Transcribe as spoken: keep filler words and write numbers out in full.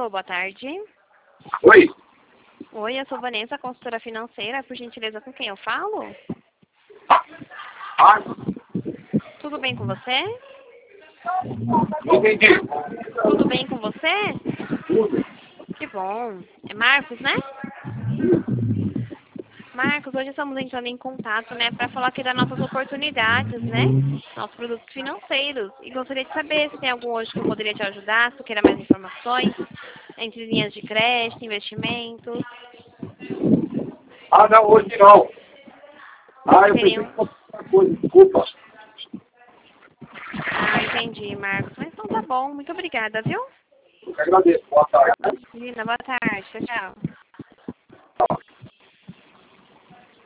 Alô, boa tarde. Oi. Oi, eu sou Vanessa, consultora financeira. Por gentileza, com quem eu falo? Ah, Tudo bem com você? não entendi. Tudo bem com você? Tudo. Que bom. É Marcos, né? Marcos, hoje estamos entrando em contato, né, para falar aqui das nossas oportunidades, né? Nossos produtos financeiros. E gostaria de saber se tem algum hoje que eu poderia te ajudar, se tu queira mais informações, entre linhas de crédito, investimentos. Ah, não, hoje não. Ah, eu pensei Seriam... que fosse outra coisa, desculpa. Ah, entendi, Marcos. Mas então tá bom. Muito obrigada, viu? Eu que agradeço. Boa tarde. Imagina, boa tarde. Tchau, tchau.